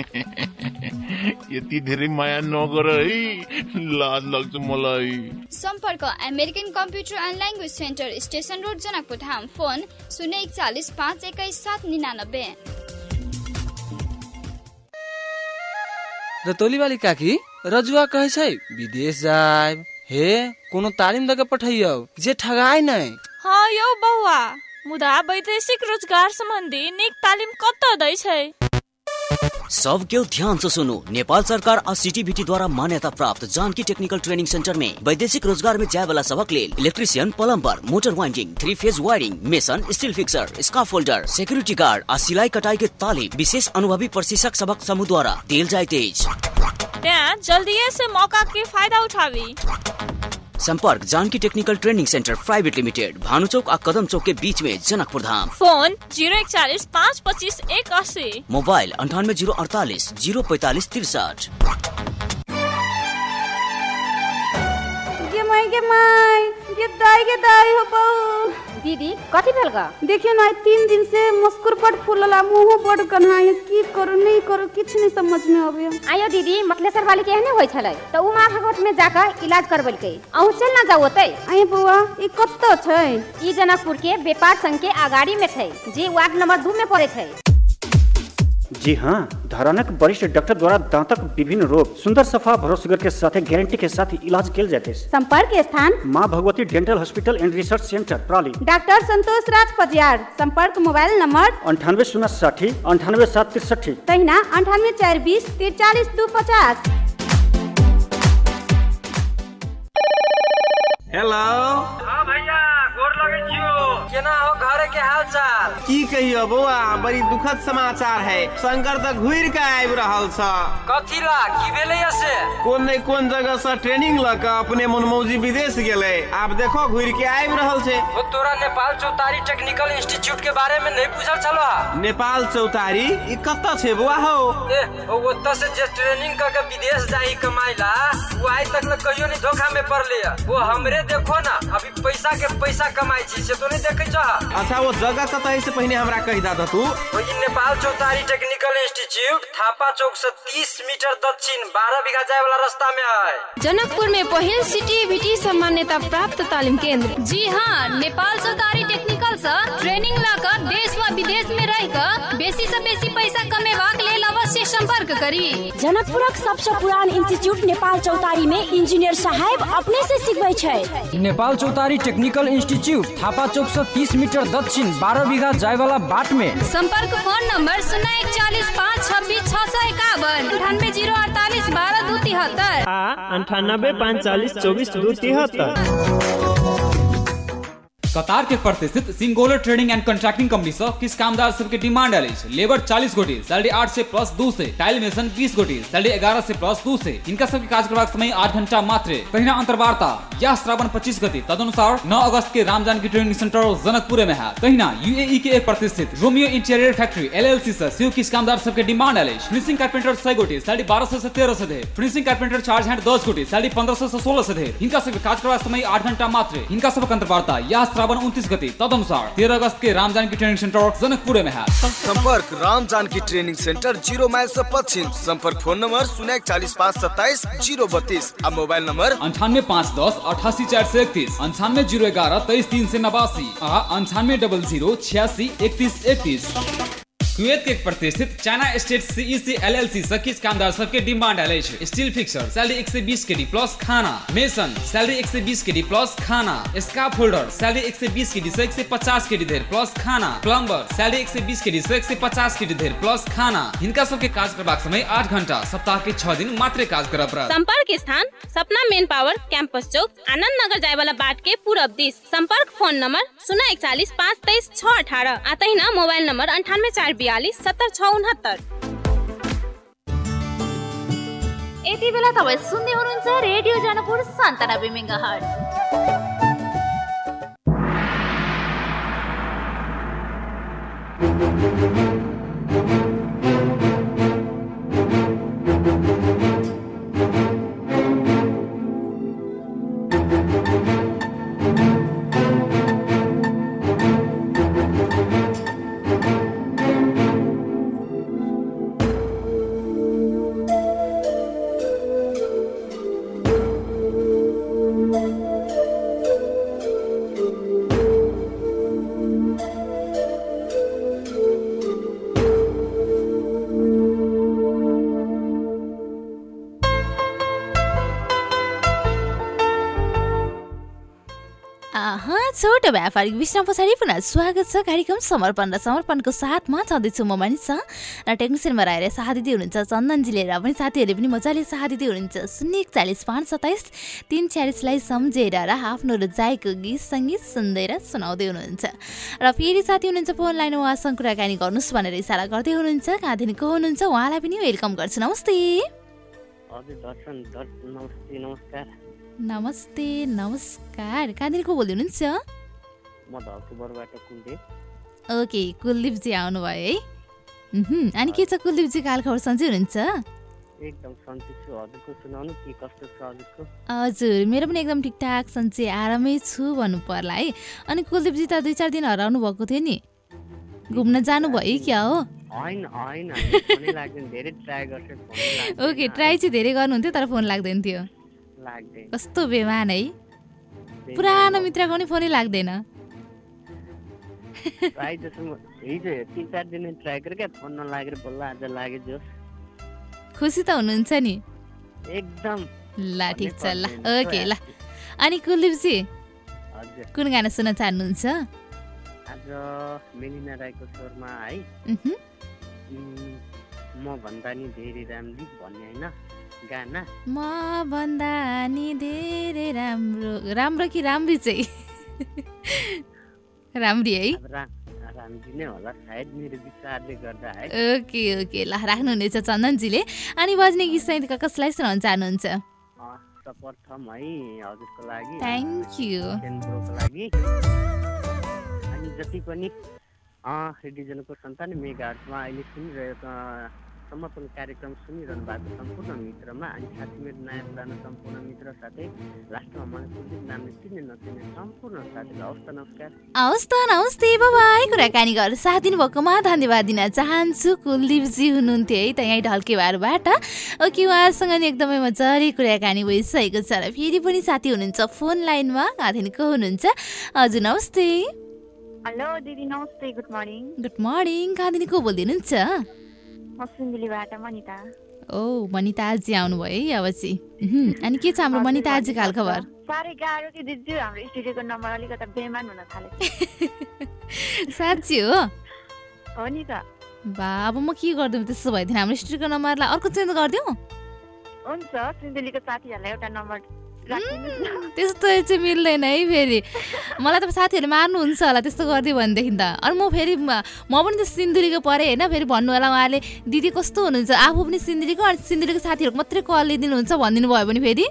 S9: यति धेरै माया नगर है, लाज लाग्छ मलाई।
S10: सम्पर्क American computer and language centre, station road, Janakpur Dham. Phone शून्य एकचालिस पाँच एक्काइस सात निनानब्बे।
S12: रतौली वाली काकी रजुआ कहै छै विदेश जाय हे, कोनो तालिम दके पठाइयौ जे ठगाय नै।
S13: हाँ यौ बौआ, मुदा वैदेशिक रोजगार सम्बन्धी नीक तालिम कतऽ दै छै?
S11: सब केओ ध्यान से सुनू। नेपाल सरकार आ सीटीबीटी द्वारा मान्यता प्राप्त जानकी टेक्निकल ट्रेनिंग सेंटर में वैदेशिक रोजगार में जाय वाला सबक लेल electrician, plumber, motor winding, three phase wiring, mason, steel fixer, scaffolder, security guard आ सिलाई कटाई के तालिम विशेष अनुभवी प्रशिक्षक सबक समूह द्वारा देल जाइत अछि।
S13: त्यहाँ जल्दीए से मौका के फायदा उठावी।
S11: संपर्क Janaki technical training centre private limited, Bhanu Chowk आ कदम चौक के बीच में, जनकपुर धाम।
S13: फोन जीरो इकचालीस पाँच पच्चीस एक अस्सी।
S11: मोबाइल अंठानवे जीरो अड़तालीस जीरो पैतालीस तिरसठ।
S14: दीदी कथी भेल ग? देखियो ना तीन दिन से मुस्कुर बड़ फूलला, मुंह बड़ कन्हाय, की करू नहीं करू किछ नहीं समझ में आवे।
S15: आयो दीदी मतलेसर वाली के एहने होय छलै त उ मां भगवत में जाकर इलाज करबलकै। अहू चल ना जाओ ओतै।
S14: आय बुआ ई कत्तो छै?
S15: ई जनकपुर के व्यापार संघ के आगाड़ी में छै, जे वार्ड नंबर दो में पड़े छै।
S16: जी हाँ, धरानक वरिष्ठ डॉक्टर द्वारा दांतक विभिन्न रोग सुंदर सफा भरोसेगर के साथ गारंटी के साथ इलाज किया जाते हैं।
S14: संपर्क स्थान
S16: Maa Bhagwati dental hospital and research centre प्राली।
S14: डॉक्टर संतोष राज पजियार। संपर्क मोबाइल नंबर
S16: अंठानवे शून्य साठी अंठानवे सात तिरसठी।
S14: तहिना अंठानवे चार बीस तिरचालीस दो पचास।
S17: हेलो।
S18: हाँ भैया गोर लगे छियो।
S17: केना हो घरे के हाल चाल? की कहियो बउआ, बड़ी दुखद समाचार है। शंकर त घुर के आबि रहल छ।
S18: कथी ला की भेलै से?
S17: कोन नहीं कोन जगह से ट्रेनिंग ल के अपने मनमौजी विदेश गेले, आब देखो घुर के आबि रहल छे।
S18: वो तोरा नेपाल चौतारी टेक्निकल इंस्टीट्यूट के बारे में नहीं पूछल छलो?
S17: नेपाल चौतारी ई कत्ता छे बुआ हो?
S18: ए ओ ओत्ता से जे ट्रेनिंग क के विदेश जाई कमाइला, वो आज तक न कहियो नहीं धोखा में पड़ले। वो हमरे देखो ना अभी पैसा के पैसा कमाई छी से तो नहीं देखे छ।
S17: अच्छा वो जगह कतै से पहले हमरा कहि दा तू।
S18: वो नेपाल चौतारी टेक्निकल इंस्टीट्यूट थापा चौक से तीस मीटर दक्षिण बारह बीघा जाए वाला रास्ता में है।
S8: जनकपुर में पहिल सीटीबीटी सम्मान्यता प्राप्त तालीम केंद्र।
S19: जी हाँ, नेपाल चौतारी टेक्निकल से ट्रेनिंग लाकर देश व विदेश में रहकर बेसी से बेसी पैसा कमेबाक लेल अवश्य संपर्क संपर्क करी।
S20: जनकपुरक सबसे पुरान इंस्टीट्यूट नेपाल चौतारी में इंजीनियर साहब अपने से सिखबै छै।
S18: नेपाल चौतारी टेक्निकल इंस्टीट्यूट थापा चौक से तीस मीटर दक्षिण बारह बीघा जाय वाला बाट में।
S19: संपर्क फोन नंबर शून्य इकचालीस पाँच छब्बीस छह सौ इक्यावन अंठानवे जीरो अड़तालीस बारह दो तिहत्तर
S17: आ अंठानबे पाँच चालीस चौबीस दो तिहत्तर।
S21: कतार के प्रतिष्ठित Singular trading and contracting company से किस कामदार सबके डिमांड आली है। लेबर चालीस गोटी, सैलरी आठ से प्लस दो से, टाइल मेसन बीस गोटी, सैलरी ग्यारह से प्लस दो से। इनका सबके कार्य करवाक समय आठ घंटा मात्र। पहिना अंतर्वार्ता यह श्रावण पच्चीस गति तदनुसार नौ अगस्त के रामजानकी ट्रेनिंग सेंटर जनकपुर में है। पहिना यूएई के एक प्रतिष्ठित रोमियो इंटीरियर फैक्ट्री एलएलसी से शिव किस कामदार सबके डिमांड आली। फिनिशिंग कारपेंटर छह गोटी, सैलरी बारह सौ से तेरह से दे। फिनिशिंग कारपेंटर चार्ज हैंड दस गोटी, सैलरी पंद्रह सौ से सोलह से दे। इनका सबके कार्य करवाक समय आठ घंटा मात्र। इनका सबके अंतर्वार्ता यह श्रावण उनतीस गति तदनुसार तेरह अगस्त के रामजानकी ट्रेनिंग सेंटर जनकपुर में है।
S22: संपर्क Ramjanaki training centre zero mile से पश्चिम। संपर्क फोन नंबर शून्य इकचालीस पाँच सत्ताईस जीरो बत्तीस और मोबाइल नंबर
S21: अंठानवे पाँच दस अठासी चार सौ इकतीस, अंठानवे जीरो ग्यारह तेईस तीन सौ नवासी और अंठानवे डबल जीरो छियासी इकतीस इकतीस। कुवैत के एक प्रतिष्ठित चाइना स्टेट सीईसी एलएलसी से किस कामदार सबके डिमांड आले छै। स्टील फिक्सर सैलरी एक सौ बीस केडी प्लस खाना, मेसन सैलरी एक सौ बीस केडी प्लस खाना, स्काफ होल्डर सैलरी एक सौ बीस केडी से एक सौ पचास केडी देर प्लस खाना, प्लम्बर सैलरी एक सौ बीस केडी से एक सौ पचास केडी देर प्लस खाना। इनका सबके कार्य करबाक समय आठ घंटा, सप्ताह के छह दिन मात्र कार्य करब पड़त।
S20: संपर्क स्थान Sapna manpower campus Chowk Anand Nagar जाय वाला बाट के पूरब दिस। संपर्क फोन नंबर शून्य इकचालीस पाँच तेईस छह अठारह आते ही ना मोबाइल नंबर अंठानवे चार बयालीस सत्तर छह उनहत्तर।
S1: यति बेला तपाईँ सुन्दै हुनुहुन्छ रेडियो जनकपुर सन्तानब्बे मेगाहर्ज। छोटो व्यापारिक विश्राम पछाडि पुनः स्वागत छ कार्यक्रम समर्पण र समर्पणको साथमा छँदैछु म मानिस र टेक्निसियनमा रहेर साथ दिँदै हुनुहुन्छ चन्दनजीले र पनि साथीहरूले पनि मजाले साथ दिँदै हुनुहुन्छ। शून्य एकचालिस पाँच सत्ताइस तिन छ्यालिसलाई सम्झेर र आफ्नो रुचाइको गीत सङ्गीत सुन्दै र सुनाउँदै हुनुहुन्छ। र फेरि साथी हुनुहुन्छ फोन लाइन उहाँसँग कुराकानी गर्नुहोस् भनेर इसारा गर्दै हुनुहुन्छ। कहाँदेखि को हुनुहुन्छ उहाँलाई पनि वेलकम गर्छु। नमस्ते।
S3: हजुर दर्शन नमस्ते नमस्कार।
S1: नमस्ते नमस्कार। कहाँदेखि को बोल्दै हुनुहुन्छ?
S3: म धलकुबरबाट कुलदीप।
S1: ओके कुलदीपजी आउनुभयो है। अनि के छ कुलदीपजी हालखबर सन्चै हुनुहुन्छ?
S3: एकदम सन्चै छु। हजुरको सुनाउनु के कस्तो छ हजुरको?
S1: हजुर मेरो पनि एकदम ठिकठाक सन्चै आरामै छु भन्नु पर्ला है। अनि कुलदीपजी त दुई चार दिन हराउनु भएको थियो नि, घुम्न जानु भयो क्या हो?
S3: हैन हैन फोनै लाग्दैन, धेरै ट्राई गर्छु फोन लाग्दैन।
S1: ओके ट्राई चाहिँ धेरै गर्नुहुन्थ्यो तर फोन लाग्दैन थियो।
S3: लाग्दैन।
S1: कस्तो बेमान है, पुरानो मित्रको नि फोनै लाग्दैन।
S3: ट्राई जसो हिजो तीन चार दिन ट्राई गरेँ क्या, फोन नलागेर बल्ल आज लाग्यो जोस।
S1: खुसी त हुनुहुन्छ नि?
S3: एकदम।
S1: ल ठिक छ ल ओके ल। अनि कुलदीपजी
S3: हजुर
S1: कुन गाना सुन्न चाहनुहुन्छ?
S3: आज मेलिना राईको स्वरमा है म भन्दा नि धेरै राम्री भन्ने हैन गाना।
S1: म भन्दा नि धेरै राम्रो राम्रो कि राम्री चाहिँ राम्री है?
S3: राम्री नै होला सायद मेरो विचारले गर्दा है।
S1: ओके ओके ल राख्नुहुनेछ चन्दनजीले। अनि बज्ने गीत चाहिँ कसलाई सुनाउन चाहनुहुन्छ?
S3: सर्वप्रथम है हजुरको लागि
S1: थ्याङ्क यू
S3: केन्द्रको लागि अनि जति पनि रेडियो जनकपुर सन्तानब्बे मेगाहर्जमा अहिले सुनिरहेको समर्पण कार्यक्रम सुनिरहनु भएको सम्पूर्ण मित्रमा अनि साथी मेरो नयाँ पुरानो सम्पूर्ण मित्र साथै लास्टमा मलाई कुलदीप नामले चिन्ने नचिन्ने सम्पूर्ण साथीलाई हवस् त नमस्कार।
S1: हवस् त नमस्ते बाबाई। कुराकानी गरेर साथ दिनुभएकोमा धन्यवाद दिन चाहन्छु। कुलदीपजी हुनुहुन्थ्यो है त यहीँ ढल्केबारबाट। ओके उहाँसँग नि एकदमै मजाले कुराकानी भइसकेको छ र फेरि पनि साथी हुनुहुन्छ फोन लाइनमा। कहाँदेखि को हुनुहुन्छ? हजुर नमस्ते।
S5: हेलो दिदी नमस्ते गुड मर्निङ।
S1: Good morning. कहाँदेखि को बोल्दै हुनुहुन्छ?
S5: म सिन्धुलीबाट मनिता।
S1: ओ मनिता आजी आउनुभयो है अब चाहिँ। अनि के छ हाम्रो मनिता आजीको हाल खबर?
S5: साह्रै गाह्रो कि दिदी, हाम्रो स्टुडियोको नम्बर अलिकति बेमान हुन थालेको।
S1: साँच्ची हो?
S5: हो नि त।
S1: बा अब म के गरिदिउँ त्यसो भएदेखि हाम्रो स्टुडियोको नम्बरलाई अर्को चेन्ज गरिदिउँ?
S5: हुन्छ, सिन्धुलीको साथीहरूलाई एउटा नम्बर
S1: त्यस्तो चाहिँ मिल्दैन है फेरि। मलाई त साथीहरूले मार्नुहुन्छ होला त्यस्तो गरिदियो भनेदेखि त। अनि म फेरि म पनि त सिन्धुलीको परेँ होइन, फेरि भन्नु होला उहाँले दिदी कस्तो हुनुहुन्छ, आफू पनि सिन्धुलीको अनि सिन्धुलीको साथीहरूको मात्रै कल लिइदिनुहुन्छ भनिदिनु भयो भने फेरि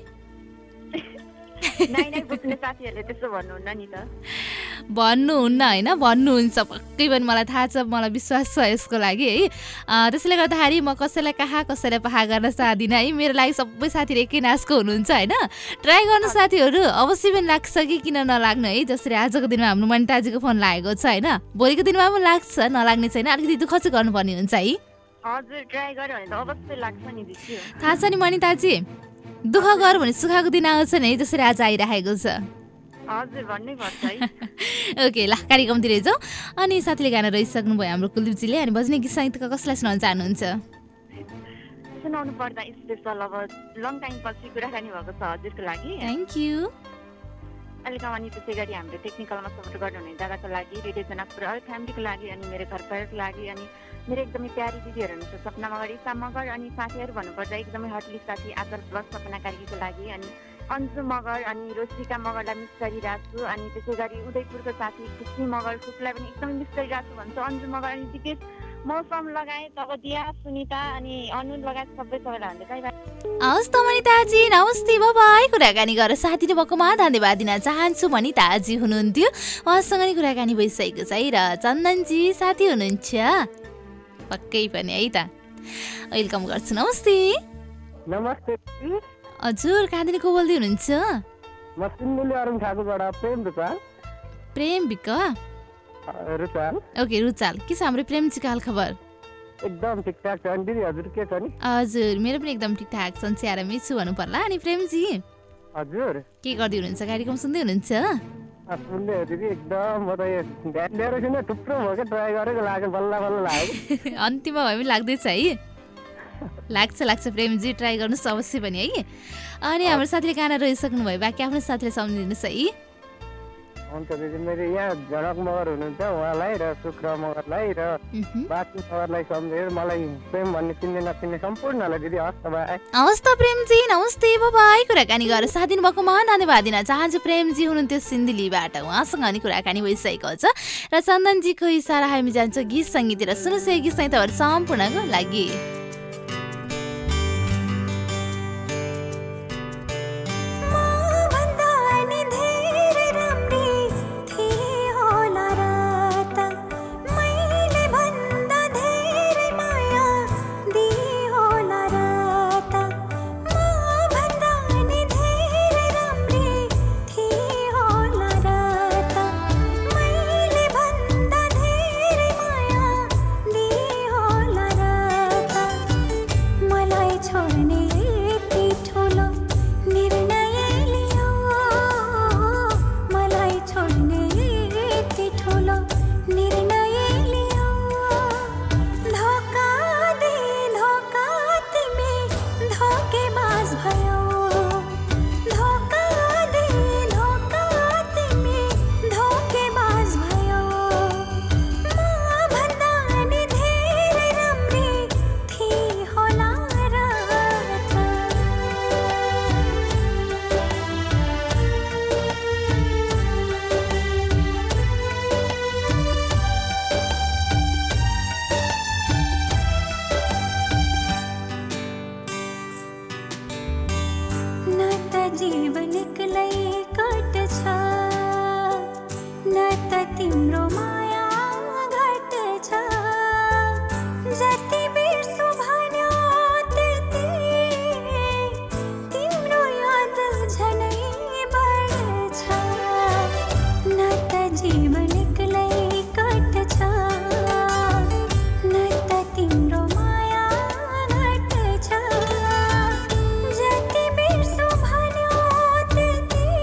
S1: भन्नुहुन्न होइन, भन्नुहुन्छ पक्कै पनि, मलाई थाहा छ, मलाई विश्वास छ यसको लागि है। त्यसैले गर्दाखेरि म कसैलाई कहाँ कसैलाई पहा गर्न चाहदिनँ है। मेरो लागि सबै साथीहरू एकै नासको हुनुहुन्छ होइन। ट्राई गर्नु साथीहरू, अवश्य पनि लाग्छ कि किन नलाग्नु है। जसरी आजको दिनमा हाम्रो मनिताजीको फोन लागेको छ होइन, भोलिको दिनमा पनि लाग्छ, नलाग्ने छैन। अलिकति दुःख चाहिँ गर्नुपर्ने हुन्छ है। थाहा छ नि मनिताजी, दुःख गर भने सुखको दिन आउँछ नि, जसरी आज आइरहेको छ। ओके ल, कार्यक्रमतिर जाउँ। अनि साथीले गाना रहिसक्नु भयो हाम्रो कुलदीपजीले। अनि बज्ने गीत सङ्गीतका कसलाई सुनाउन चाहनुहुन्छ?
S5: सुनाउनु पर्दा स्पेशल अब लङ टाइम पछि कुराकानी भएको छ हजुरको लागि।
S1: Thank you.
S5: अहिलेका अनि त्यसै गरी हाम्रो टेक्निकलमा सपोर्ट गर्नुहुने दादाको लागि, रेडियो जनकपुर अरू फ्यामिलीको लागि, अनि मेरो घर परिवारको लागि, अनि मेरो एकदमै प्यारी दिदीहरू हुनुहुन्छ सपना मगर, इसा मगर, अनि साथीहरू भन्नुपर्दा एकदमै हटली साथी आदर्श ब्लग सपना कार्कीको लागि, अनि अन्जु मगर, अनि रोशिका मगरलाई मिस गरिरहेको छु। अनि त्यसै गरी उदयपुरको साथी खुसी मगर, खुसीलाई पनि एकदमै मिस गरिरहेको छु भन्छ अन्जु मगर। अनि दिपेश मौसम लगायत अब दिया सुनिता अनि अनु लगायत सबै सबैलाई भन्दै बाई बाई।
S1: हवस् त मनिताजी, नमस्ते, बाई। कुराकानी गरेर साथी भएकोमा धन्यवाद दिन चाहन्छु। मनिताजी हुनुहुन्थ्यो, उहाँसँग नि कुराकानी भइसकेको छ है। र चन्दनजी साथी हुनुहुन्छ पक्कै पनि है त, वेलकम गर्छु। नमस्ते।
S2: नमस्ते
S1: हजुर, कहाँदेखि को बोल्दै हुनुहुन्छ?
S2: म सिन्धुली अरुण ठाकुरबाट प्रेम रुचाल।
S1: प्रेम विक
S2: रुचाल।
S1: ओके रुचाल, के छ हाम्रो प्रेमजीको हाल खबर?
S2: एकदम ठिकठाक छ। अनि दिदी हजुर के छ नि?
S1: हजुर मेरो पनि एकदम ठिकठाक छ, आरामै छु भन्नु पर्ला। अनि प्रेमजी
S2: हजुर
S1: के गर्दै हुनुहुन्छ? कार्यक्रम सुन्दै हुनुहुन्छ?
S2: सुन्दै हो दिदी, एकदम म त यो ध्यान दिएर सुन्नु थुप्रो भयो क्या, ट्राई गरेको लाग्यो, बल्ल बल्ल लाग्यो।
S1: अन्तिममा भए पनि लाग्दैछ है? लाग्छ लाग्छ प्रेमजी, ट्राई गर्नुहोस् अवश्य पनि है। अनि हाम्रो साथीले गाना रहिसक्नु भयो, बाँकी आफ्नो साथीले सम्झिदिनुहोस् है।
S2: हुन्छ दिदी, मेरो यहाँ झनक मगर हुनुहुन्छ, उहाँलाई र शुक्र मगरलाई र बाँकी मगरलाई सम्झेर मलाई प्रेम भन्ने चिन्ने नचिन्ने सम्पूर्णलाई दिदी हस् त बाई।
S1: हवस् त प्रेमजी, नमस्ते, बाई। कुराकानी गरेर साथ दिनुभएकोमा धन्यवाद दिन चाहन्छु। प्रेमजी हुनुहुन्थ्यो सिन्धुलीबाट, उहाँसँग अनि कुराकानी भइसकेको छ। र चन्दनजीको इसारा हामी जान्छौँ गीत सङ्गीततिर। सुन्नुहोस् यो गीत सङ्गीतहरू सम्पूर्णको लागि।
S6: जति बिर्सु भन्यो त्यति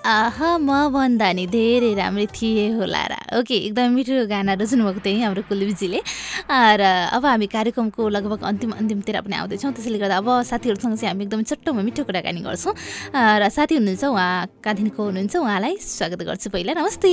S1: आह म भन्दा नि धेरै राम्रै थिए होला र। ओके एकदम मिठो गाना रोज्नुभएको थियो हाम्रो कुलदीपजीले। र अब हामी कार्यक्रमको लगभग अन्तिम अन्तिमतिर पनि आउँदैछौँ, त्यसैले गर्दा अब साथीहरूसँग चाहिँ हामी एकदम चट्टोमा मिठो कुराकानी गर्छौँ। र साथी हुनुहुन्छ उहाँ कादिनको हुनुहुन्छ, उहाँलाई स्वागत गर्छु पहिला। नमस्ते।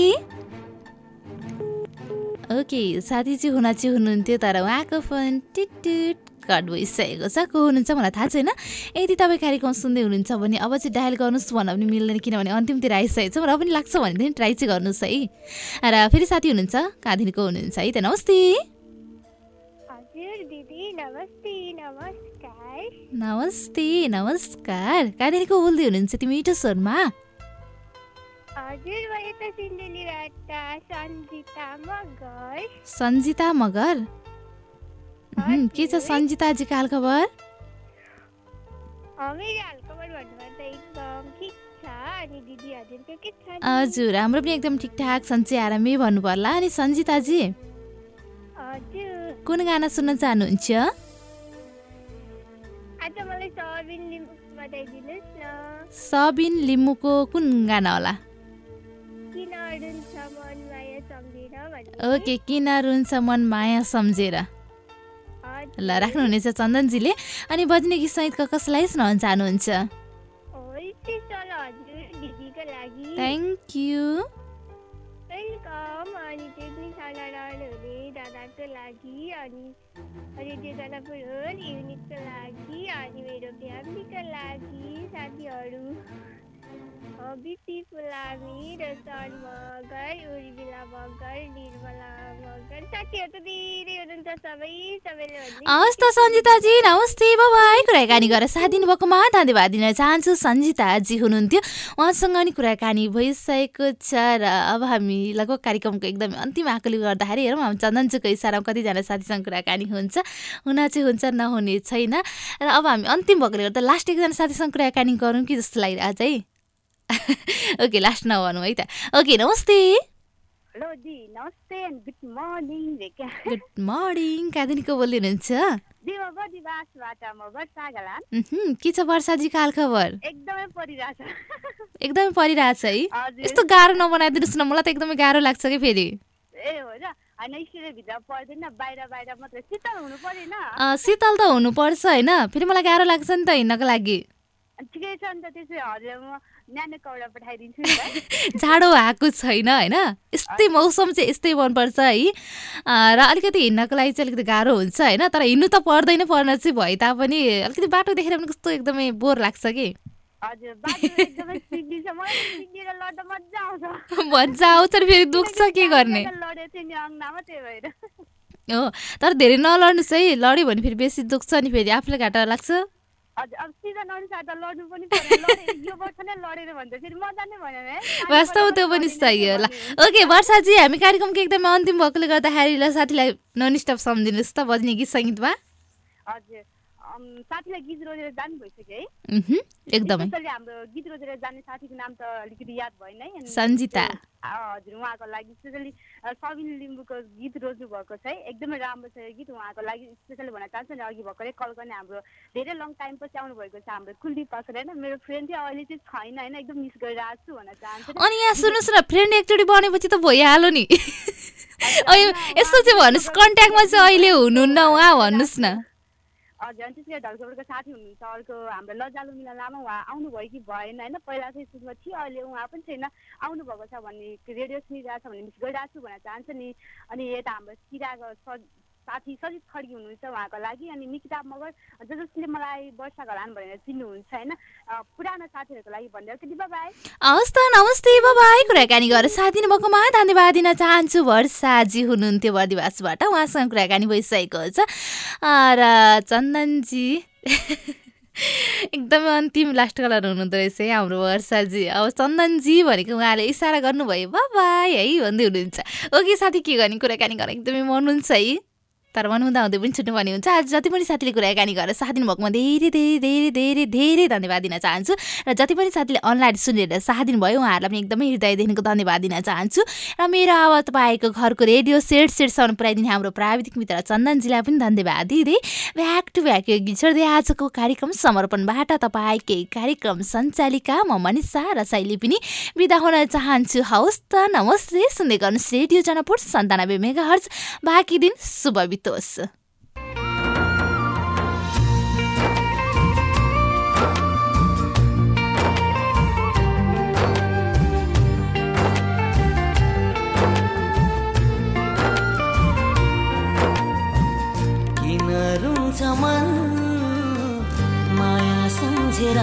S1: ओके साथी चाहिँ हुन चाहिँ हुनुहुन्थ्यो तर उहाँको फोन टिट कट भइसकेको छ। को हुनुहुन्छ मलाई थाहा छैन। यदि तपाईँ कार्यक्रम सुन्दै हुनुहुन्छ भने अब चाहिँ डायल गर्नुहोस् भन्न पनि मिल्दैन, किनभने अन्तिमतिर आइसकेको छ। र पनि लाग्छ भने ट्राई चाहिँ गर्नुहोस् है। र फेरि साथी हुनुहुन्छ कादिनको हुनुहुन्छ है त। नमस्ते।
S4: हजुर दिदी नमस्ते। नमस्कार।
S1: नमस्ते नमस्कार। कादिनको बोल्दै हुनुहुन्छ तिमी मिठो स्वरमा?
S4: हजुर म यता सिन्धुलीबाट सन्जिता मगर।
S1: सन्जिता मगर के छ सन्जिताजीको हालखबर?
S4: मेरो हालखबर भन्नुपर्दा एकदम ठिक छ। अनि दिदी हजुरको के छ?
S1: हजुर हाम्रो पनि एकदम ठिकठाक सन्चै आरामै भन्नु पर्ला। अनि सन्जिताजी
S4: हजुर
S1: कुन गाना सुन्न चाहनुहुन्छ?
S4: आज मलाई सबिन लिम्बू बताइदिनुहोस् न।
S1: सबिन लिम्बूको कुन गाना होला?
S4: किन रुन्छ मन माया सम्झेर भन्ने।
S1: ओके किन रुन्छ मन माया सम्झेर। ल राख्नुहुनेछ चन्दनजीले। अनि बज्ने गीत सहितको कसलाई सुनाउन चाहनुहुन्छ? Thank you.
S4: वेलकम। अनि टेक्निकसँग रहनुहुने दादाको लागि, अनि रेडियो जनकपुर युनिटको लागि, अनि मेरो फ्यामिलीको लागि, साथीहरू बिपी फुलामी, रसन मगर, उर्मिला मगर, निर्मला मगर, साथीहरू त धेरै हुनुहुन्छ सबै सबैले भन्ने।
S1: हवस् त सन्जिताजी नमस्ते बाबाई। कुराकानी गरेर साथ दिनुभएकोमा धन्यवाद दिन चाहन्छु। सन्जिताजी हुनुहुन्थ्यो, उहाँसँग नि कुराकानी भइसकेको छ। र अब हामी लगभग कार्यक्रमको एकदमै अन्तिम आकलन गर्दाखेरि हेरौँ हामी चन्दनजीको इसारामा कतिजना साथीसँग कुराकानी हुन्छ, हुन चाहिँ हुन्छ नहुने छैन। र अब हामी अन्तिम भएकोले गर्दा लास्ट एकजना साथीसँग कुराकानी गरौँ कि जस्तो लागिरहेको छ है। ओके लास्ट नभनौँ है त। ओके नमस्ते।
S5: हेलो दी नमस्ते and good morning.
S1: Good morning. कादिनको बोल्दै हुनुहुन्छ? के छ वर्षाजीको हालखबर?
S5: एकदमै परिरहेछ।
S1: एकदमै परिरहेछ है। यस्तो गाह्रो नबनाइदिनुहोस् न, मलाई त एकदमै गाह्रो लाग्छ कि फेरि।
S5: ए हो र हैन स्टुडियो भित्र पर्दैन, बाहिर बाहिर मात्र शीतल हुनु पर्दैन।
S1: शीतल त हुनुपर्छ हैन, फेरि मलाई गाह्रो लाग्छ नि त हिँड्नको लागि।
S5: ठिकै छ नि त, त्यसै हजुर म न्यानो कपडा पठाइदिन्छु नि।
S1: जाडो आएको छैन हैन, यस्तै मौसम चाहिँ यस्तै मनपर्छ है। र अलिकति हिँड्नको लागि चाहिँ अलिकति गाह्रो हुन्छ हैन, तर हिँड्नु त पर्दैन पर्न चाहिँ भए तापनि अलिकति बाटो देखेर पनि कस्तो एकदमै बोर लाग्छ कि।
S5: हजुर बाटो एकदमै सिक्दी छ, मलाई सिक्दिएर लड्दा मज्जा आउँछ।
S1: मज्जा आउँछ फेरि दुख्छ के गर्ने।
S5: लडे थिए नि अङ्गनामा त्यही भएर।
S1: हो तर धेरै नलड्नुहोस् है, लड्यो भने फेरि बेसी दुख्छ नि, फेरि आफूलाई घाटा लाग्छ।
S5: हजुर अब सिजन अनुसार त लड्नु पनि पर्यो, लडे यो वर्ष नै लडेर भन्छ फेरि मजा नै भएन है।
S1: वास्तवमा त्यो पनि सही होला। ओके वर्षाजी हामी कार्यक्रमको एकदमै अन्तिम भएकोले गर्दाखेरि ल साथीलाई नन स्टप सम्झिनुहोस् त बज्ने गीत सङ्गीतमा।
S5: हजुर साथीलाई गीत रोजेर जानु भइसक्यो है।
S1: एकदमै
S5: हाम्रो गीत रोजेर जाने साथीको नाम त अलिकति याद भएन है।
S1: सन्जिता।
S5: हजुर उहाँको लागि स्पेसली सबिन लिम्बूको गीत रोज्नु भएको छ है, एकदमै राम्रो छ यो गीत। उहाँको लागि स्पेसली भन्न चाहन्छु नि, अघि भर्खरै कल गर्ने हाम्रो धेरै लङ टाइम पछि आउनु भएको छ हाम्रो कुलदीप पाखर होइन, मेरो फ्रेन्ड थियो अहिले चाहिँ छैन होइन, एकदम मिस गरिरहेको छु भन्न चाहन्छु।
S1: अनि यहाँ सुन्नुहोस् न, फ्रेन्ड एकचोटि बनेपछि त भइहाल्यो नि। यस्तो चाहिँ भन्नुहोस् कन्ट्याक्टमा चाहिँ अहिले हुनुहुन्न उहाँ भन्नुहोस् न।
S5: हजुर अनि त्यसरी ढलकोटको साथी हुनुहुन्छ अर्को हाम्रो लजालु मिला लामा, उहाँ आउनुभयो कि भएन होइन, पहिला चाहिँ सुनमा थियो अहिले उहाँ पनि छैन, आउनुभएको छ भन्ने रेडियो सुनिरहेको छ भने मिस गरिरहेको छु भन्न चाहन्छु नि। अनि यता हाम्रो सिराको साथी सजित खड्गी हुनुहुन्छ उहाँको लागि, अनि निकिता मगर ज जसले मलाई वर्षा घलान भनेर चिन्नुहुन्छ होइन, पुरानो साथीहरूको लागि भन्दै कि दिपा भाइ।
S1: हवस् त नमस्ते बाबाई। कुराकानी गरेर साथ दिनुभएकोमा धन्यवाद दिन चाहन्छु। वर्षाजी हुनुहुन्थ्यो बर्दिवासबाट, उहाँसँग कुराकानी भइसकेको छ। र चन्दनजी एकदमै अन्तिम लास्ट कलर हुनुहुँदो रहेछ है हाम्रो वर्षाजी। अब चन्दनजी भनेको उहाँले इसारा गर्नुभयो बाबाई है भन्दै हुनुहुन्छ। ओके साथी के गर्ने कुराकानी गरेर एकदमै मन हुन्छ है। तर मन हुँदा हुँदै पनि छुट्नुपर्ने हुन्छ। आज जति पनि साथीले कुराकानी गरेर साथ दिनुभएकोमा धेरै धेरै धेरै धेरै धेरै धन्यवाद दिन चाहन्छु र जति पनि साथीले अनलाइन सुनेर साथ दिनुभयो उहाँहरूलाई पनि एकदमै हृदयदेखिको धन्यवाद दिन चाहन्छु र मेरो आवाज तपाईँको घरको रेडियो सेट सेटसम्म पुऱ्याइदिने हाम्रो प्राविधिक मित्र चन्दनजीलाई पनि धन्यवाद दिँदै ब्याक टु ब्याक यो गीत छोड्दै आजको कार्यक्रम समर्पणबाट तपाईँकै कार्यक्रम सञ्चालिका म मनिषा र शैली पनि बिदा हुन चाहन्छु। हवस् त, नमस्ते। सुन्दै गर्नुहोस् रेडियो जनपुर सन्तानब्बे मेगा हर्ज। बाँकी दिन शुभ बितोस्।
S7: किन रुन्छ मन माया सम्झेर,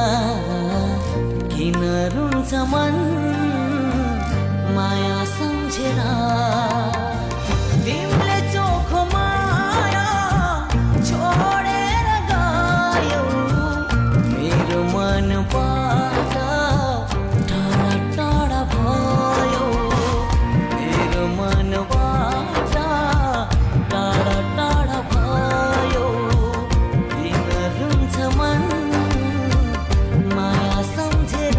S7: किन रुन्छ मन माया सम्झेर, तिमीले चोखो माया छोडेर गयौ मेरो मनबाट टाढा टाढा भयो, मेरो मनबाट टाढा टाढा भयो। किन रुन्छ मन माया सम्झेर,